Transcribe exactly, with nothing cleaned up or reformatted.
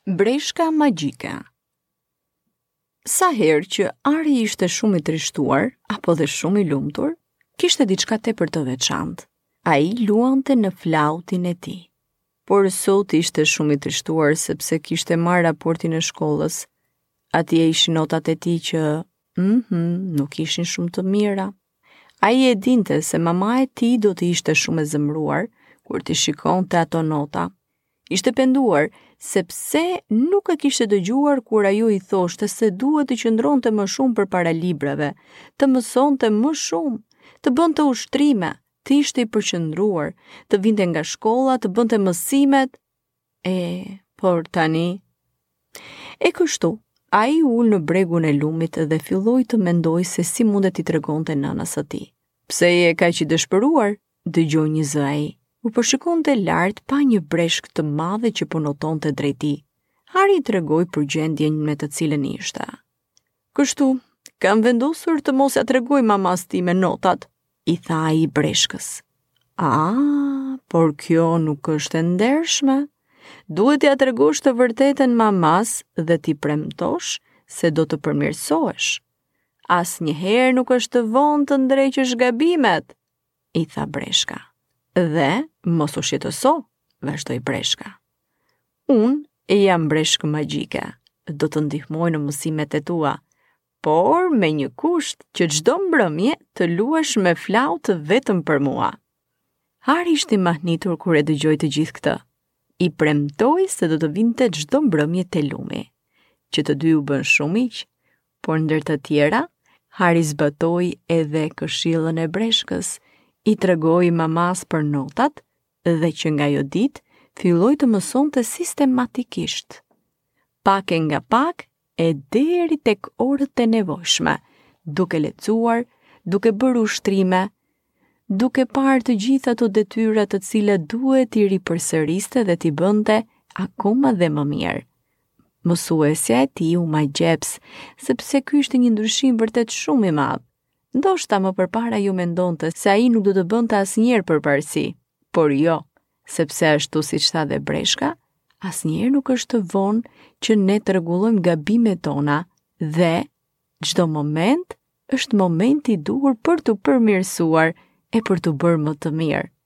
Breshka magjike. Sa herë që Ari ishte shumë i trishtuar apo dhe shumë i lumtur, kishte diçka tepër të veçantë. Ai luante në flautin e tij. Por sot ishte shumë i trishtuar sepse kishte marrë raportin e shkollës. Atje ishin notat e tij që, mhm, nuk ishin shumë të mira. Ai e dinte se mama e tij do të ishte shumë e zemëruar kur t'i shikonte ato nota. Ishte penduar sepse nuk e kishte dëgjuar kur ajo i thoshte se duhet të qëndronte më shumë përpara librave, të mësonte më shumë, të bënte ushtrime, të ishte i përqendruar, të vinte nga shkolla, të bënte mësimet. E, por tani. E kështu, ai u ul në bregun e lumit dhe filloi të mendoj se si mundet t'i tregonte nënës së tij. Pse je kaq i dëshpëruar? Dëgjoi një zë ai. U përshikon të lartë pa një breshk të madhe që po notonte drejt tij. Hari i tregoi për gjendjen me të cilën ishte. Kështu, kam vendosur të mos ja tregoj mamas time notat, i tha ai breshkës. A, por kjo nuk është e ndershme. Duhet ja tregosh të vërtetën mamas dhe t'i premtosh se do të përmirësohesh. Asnjëherë nuk është të vonë të ndreqësh gabimet, i tha breshka. Dhe mos u shqetëso, vazhdoi breshka. Unë e jam breshkë magjike, do të ndihmoj në mësimet e tua, por me një kusht që çdo mbrëmje të luash me flautë vetëm për mua. Hari ishte i mahnitur kur e dëgjoi të gjithë këtë. I premtoi se do të vinte çdo mbrëmje te lumi, që të dy u bën shumë miq, por ndër të tjera, Hari zbatoi edhe këshillën e breshkës. I tregoi mamas për notat dhe që nga ajo ditë filloi të mësonte sistematikisht. Pak e nga pak e deri tek orët e nevojshme, duke lexuar, duke bërë ushtrime, duke parë të gjitha ato detyra të cilat duhet i ripërsëriste dhe t'i bënte akoma dhe më mirë. Mësuesja e tij u magjeps, sepse ky ishte një ndryshim vërtet shumë i madh. Ndoshta më përpara ju mendonte se ai nuk do të bënte asnjëherë përparësi, por jo, sepse ashtu siç tha dhe breshka, asnjëherë nuk është të vonë që ne të rregullojmë gabimet tona dhe çdo moment është momenti i duhur për të përmirësuar e për të bërë më të mirë.